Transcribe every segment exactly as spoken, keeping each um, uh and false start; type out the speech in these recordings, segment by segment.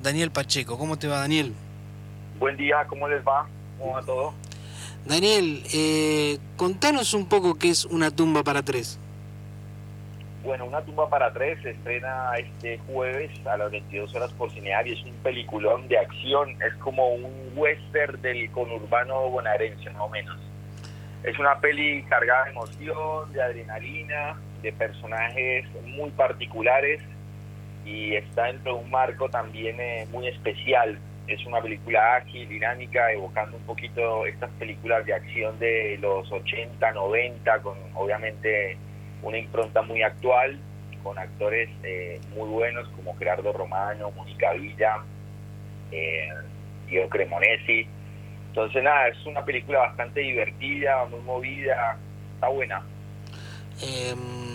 Daniel Pacheco. ¿Cómo te va, Daniel? Buen día, ¿cómo les va? ¿Cómo va todo? Daniel, eh, contanos un poco qué es Una tumba para tres. Bueno, Una tumba para tres se estrena este jueves a las veintidós horas por Cinear y es un peliculón de acción, es como un western del conurbano bonaerense, más o menos. Es una peli cargada de emoción, de adrenalina, de personajes muy particulares y está dentro de un marco también eh, muy especial. Es una película ágil, dinámica, evocando un poquito estas películas de acción de los ochenta, noventa, con obviamente una impronta muy actual, con actores eh, muy buenos como Gerardo Romano, Mónica Villa, eh, Diego Cremonesi. Entonces nada, es una película bastante divertida, muy movida, está buena. Eh,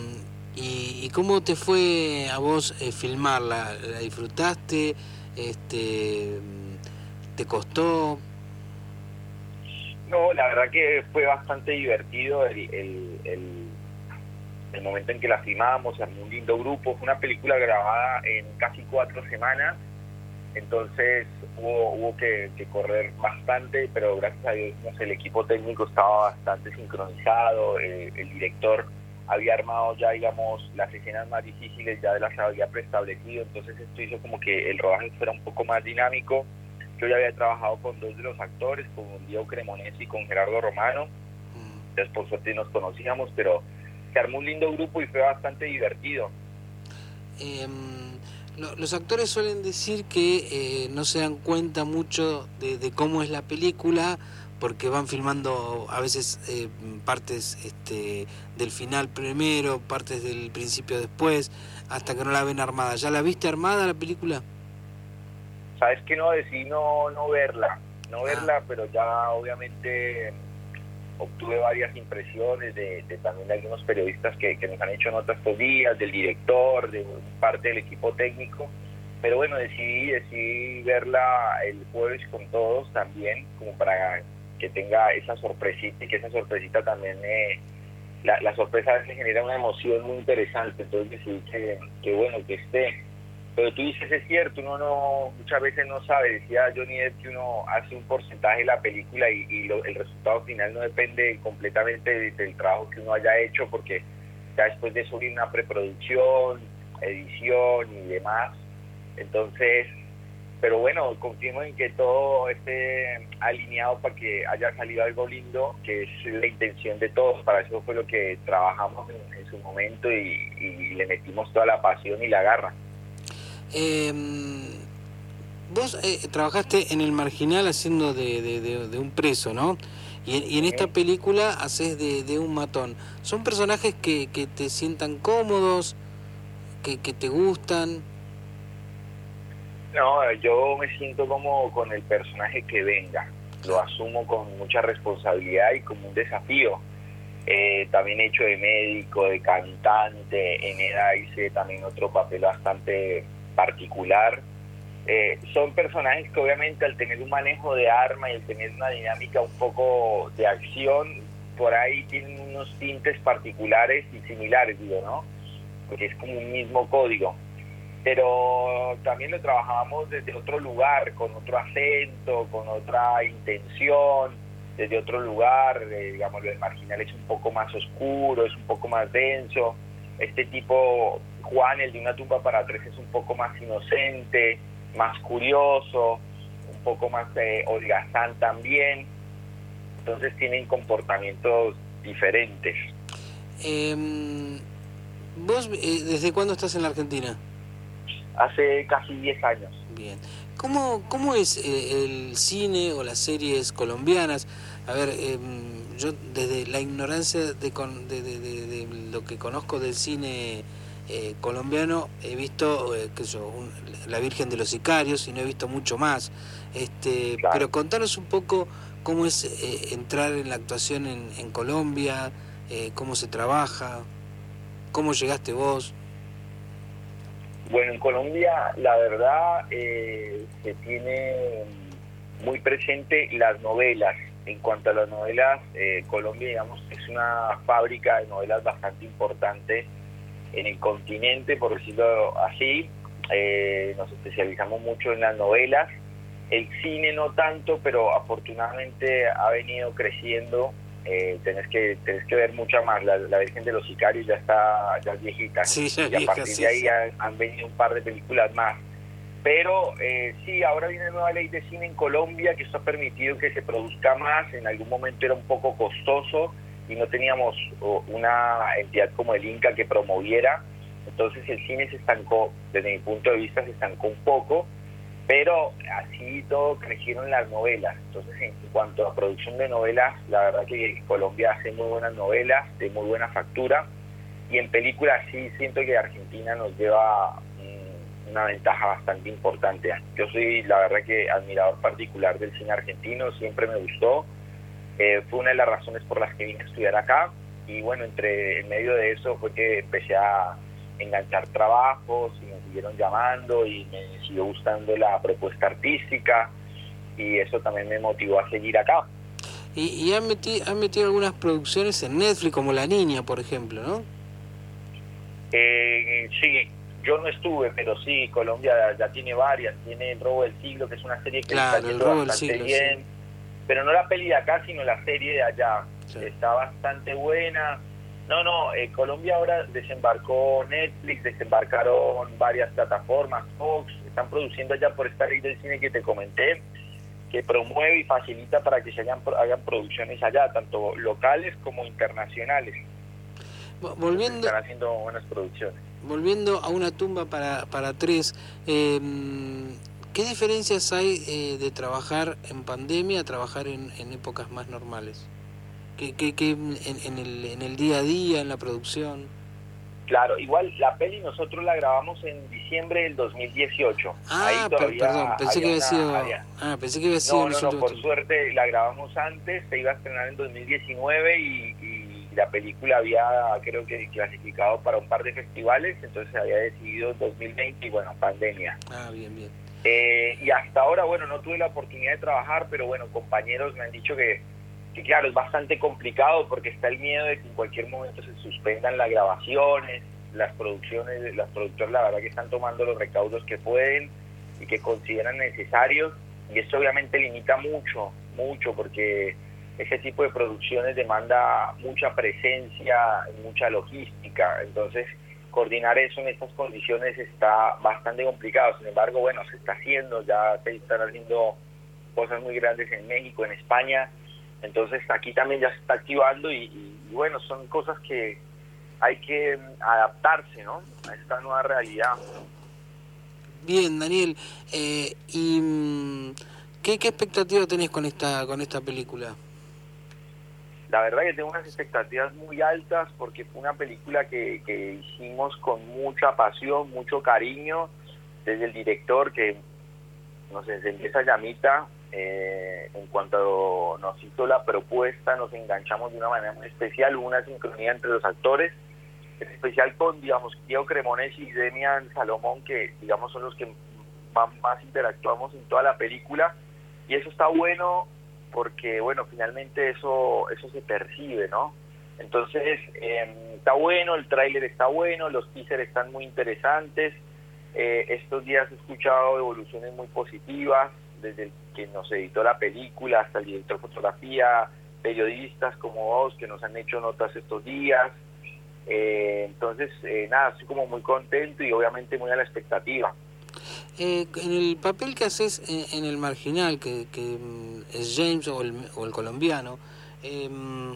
y, ¿Y cómo te fue a vos eh, filmarla? ¿La disfrutaste? Este, ¿Te costó? No, la verdad que fue bastante divertido el, el, el, el momento en que la filmamos, se armó un lindo grupo, fue una película grabada en casi cuatro semanas, entonces hubo, hubo que, que correr bastante, pero gracias a Dios no sé, el equipo técnico estaba bastante sincronizado, el, el director había armado ya, digamos, las escenas más difíciles, ya las había preestablecido, entonces esto hizo como que el rodaje fuera un poco más dinámico. Yo ya había trabajado con dos de los actores, con Diego Cremonesi y con Gerardo Romano, entonces por suerte nos conocíamos, pero se armó un lindo grupo y fue bastante divertido. Eh, lo, los actores suelen decir que eh, no se dan cuenta mucho de, de cómo es la película porque van filmando a veces eh, partes este, del final primero, partes del principio después, hasta que no la ven armada. ¿Ya la viste armada la película? Sabes que no, decidí no, no verla, no Ah. verla, pero ya obviamente obtuve varias impresiones de, de también de algunos periodistas que, que nos han hecho notas estos días, del director, de parte del equipo técnico, pero bueno, decidí, decidí verla el jueves con todos también, como para que tenga esa sorpresita y que esa sorpresita también, eh, la, la sorpresa a veces genera una emoción muy interesante, entonces decidí que, que bueno, que esté. Pero tú dices, es cierto, uno no, muchas veces no sabe, decía Johnny Depp que uno hace un porcentaje de la película y, y lo, el resultado final no depende completamente de, del trabajo que uno haya hecho, porque ya después de eso viene una preproducción, edición y demás. Entonces, pero bueno, confío en que todo esté alineado para que haya salido algo lindo, que es la intención de todos. Para eso fue lo que trabajamos en, en su momento y, y le metimos toda la pasión y la garra. Eh, vos eh, trabajaste en El Marginal haciendo de, de, de, de un preso, ¿no? Y, y en esta película haces de, de un matón. ¿Son personajes que, que te sientan cómodos, que, que te gustan? No, yo me siento como con el personaje que venga. Lo asumo con mucha responsabilidad y como un desafío. Eh, también he hecho de médico, de cantante, en EDA hice también otro papel bastante particular. Eh, son personajes que obviamente al tener un manejo de arma y al tener una dinámica un poco de acción, por ahí tienen unos tintes particulares y similares, digo, ¿no? Porque es como un mismo código. Pero también lo trabajábamos desde otro lugar, con otro acento, con otra intención, desde otro lugar, eh, digamos, el Marginal es un poco más oscuro, es un poco más denso. Este tipo, Juan, el de Una tumba para tres, es un poco más inocente, más curioso, un poco más eh, holgazán también. Entonces tienen comportamientos diferentes. Eh, ¿Vos eh, desde cuándo estás en la Argentina? Hace casi diez años. Bien. ¿Cómo, cómo es eh, el cine o las series colombianas? A ver, eh, yo desde la ignorancia de, con, de, de, de, de lo que conozco del cine eh, colombiano, he visto eh, qué sé yo, un, La Virgen de los Sicarios y no he visto mucho más. Este, Claro. Pero contanos un poco cómo es eh, entrar en la actuación en, en Colombia, eh, cómo se trabaja, cómo llegaste vos. Bueno, en Colombia la verdad eh, se tiene muy presente las novelas. En cuanto a las novelas, eh, Colombia, digamos, es una fábrica de novelas bastante importante en el continente, por decirlo así. eh, nos especializamos mucho en las novelas, el cine no tanto, pero afortunadamente ha venido creciendo. Eh, tenés que tenés que ver mucha más. La, la Virgen de los Sicarios ya está ya es viejita, Sí, ya y a vieja, partir sí, de ahí sí. han, han venido un par de películas más. Pero eh, sí, ahora viene la nueva ley de cine en Colombia, que esto ha permitido que se produzca más. En algún momento era un poco costoso y no teníamos oh, una entidad como el Inca que promoviera. Entonces el cine se estancó, desde mi punto de vista se estancó un poco, pero así todo crecieron las novelas. Entonces en cuanto a producción de novelas, la verdad que Colombia hace muy buenas novelas, de muy buena factura, y en películas sí siento que Argentina nos lleva mmm, una ventaja bastante importante. Yo soy la verdad que admirador particular del cine argentino, siempre me gustó, eh, fue una de las razones por las que vine a estudiar acá, y bueno, entre en medio de eso fue que empecé a enganchar trabajos y me siguieron llamando y me siguió gustando la propuesta artística, y eso también me motivó a seguir acá. Y, y han, metido, han metido algunas producciones en Netflix, como La Niña, por ejemplo, ¿no? Eh, sí, yo no estuve, pero sí, Colombia ya tiene varias. Tiene El Robo del Siglo, que es una serie que Claro, está yendo El Robo del bastante Siglo, bien, sí. pero no la peli de acá, sino la serie de allá. Sí. Está bastante buena. No, no, eh, Colombia ahora desembarcó Netflix, desembarcaron varias plataformas, Fox, están produciendo allá por esta ley del cine que te comenté, que promueve y facilita para que se hagan, hagan producciones allá, tanto locales como internacionales. Volviendo, están haciendo buenas producciones. Volviendo a Una tumba para, para tres, eh, ¿qué diferencias hay eh, de trabajar en pandemia a trabajar en, en épocas más normales? ¿Qué, qué, qué en, en, el, en el día a día, en la producción? Claro, igual la peli nosotros la grabamos en diciembre del dos mil dieciocho. Ah, Ahí todavía per, perdón, pensé había que había una, sido... había... Ah, pensé que había sido No, en no, los no, últimos por tiempos. suerte la grabamos antes, se iba a estrenar en dos mil diecinueve y, y la película había, creo que, clasificado para un par de festivales, entonces se había decidido en dos mil veinte y bueno, pandemia. Ah, bien, bien. Eh, y hasta ahora, bueno, no tuve la oportunidad de trabajar, pero bueno, compañeros me han dicho que, que claro, es bastante complicado porque está el miedo de que en cualquier momento se suspendan las grabaciones, las producciones, las productoras la verdad que están tomando los recaudos que pueden y que consideran necesarios, y eso obviamente limita mucho, mucho, porque ese tipo de producciones demanda mucha presencia, mucha logística, entonces coordinar eso en estas condiciones está bastante complicado. Sin embargo, bueno, se está haciendo, ya se están haciendo cosas muy grandes en México, en España, entonces aquí también ya se está activando y, y, y bueno, son cosas que hay que adaptarse, ¿no?, a esta nueva realidad. Bien, Daniel, eh, y ¿qué, qué expectativa tenés con esta con esta película? La verdad que tengo unas expectativas muy altas porque fue una película que, que hicimos con mucha pasión, mucho cariño, desde el director que nos encendió esa llamita, eh, en cuanto nos hizo la propuesta nos enganchamos de una manera muy especial, hubo una sincronía entre los actores, en especial con, digamos, Diego Cremonesi y Demian Salomón, que digamos son los que más, más interactuamos en toda la película, y eso está bueno porque, bueno, finalmente eso eso se percibe, ¿no? Entonces, eh, está bueno, el tráiler está bueno, los teasers están muy interesantes, eh, estos días he escuchado evoluciones muy positivas, desde el que nos editó la película hasta el director de fotografía, periodistas como vos que nos han hecho notas estos días, eh, entonces, eh, nada, estoy como muy contento y obviamente muy a la expectativa. Eh, en el papel que haces en, en El Marginal, que, que es James o el, o el colombiano, eh,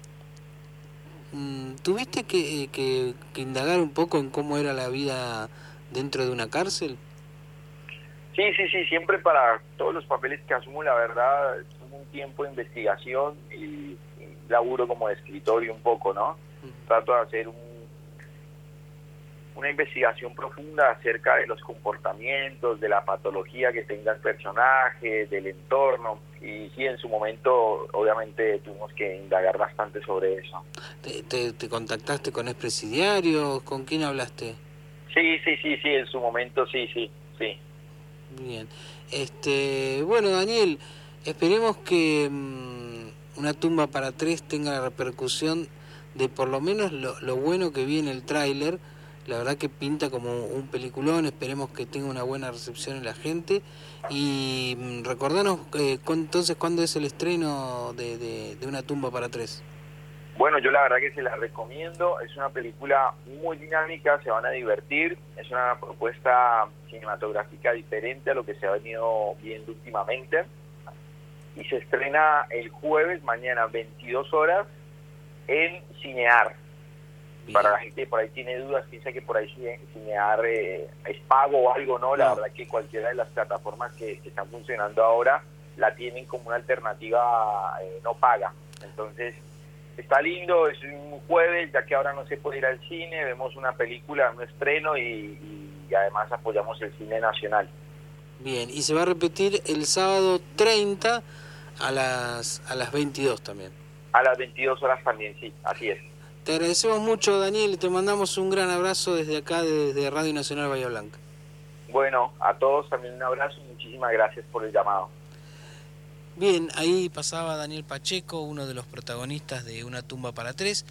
¿tuviste que, que, que indagar un poco en cómo era la vida dentro de una cárcel? Sí, sí, sí, siempre para todos los papeles que asumo, la verdad, tomo un tiempo de investigación y, y laburo como de escritorio un poco, ¿no? Uh-huh. Trato de hacer un una investigación profunda acerca de los comportamientos, de la patología que tenga el personaje, del entorno, y sí, en su momento obviamente tuvimos que indagar bastante sobre eso. ¿Te, te, te contactaste con expresidiarios? ¿Con quién hablaste? Sí, sí, sí, sí, en su momento sí, sí, sí. Bien, este, bueno, Daniel, esperemos que mmm, Una tumba para tres tenga la repercusión de por lo menos lo, lo bueno que vi en el tráiler. la verdad que pinta como un peliculón, esperemos que tenga una buena recepción en la gente. Y mm, recordanos eh, cu- entonces cuándo es el estreno de, de, de Una tumba para tres. Bueno, yo la verdad que se la recomiendo, es una película muy dinámica, se van a divertir, es una propuesta cinematográfica diferente a lo que se ha venido viendo últimamente, y se estrena el jueves, mañana, veintidós horas, en Cinear. Bien. Para la gente que por ahí tiene dudas, piensa que por ahí Cinear eh, es pago o algo, no, la no. verdad que cualquiera de las plataformas que, que están funcionando ahora la tienen como una alternativa eh, no paga, entonces está lindo, es un jueves, ya que ahora no se puede ir al cine, vemos una película, un estreno y, y además apoyamos el cine nacional. Bien, y se va a repetir el sábado treinta a las a las veintidós también. A las veintidós horas también, sí, así es. Te agradecemos mucho, Daniel, y te mandamos un gran abrazo desde acá, desde Radio Nacional Bahía Blanca. Bueno, a todos también un abrazo y muchísimas gracias por el llamado. Bien, ahí pasaba Daniel Pacheco, uno de los protagonistas de Una tumba para tres.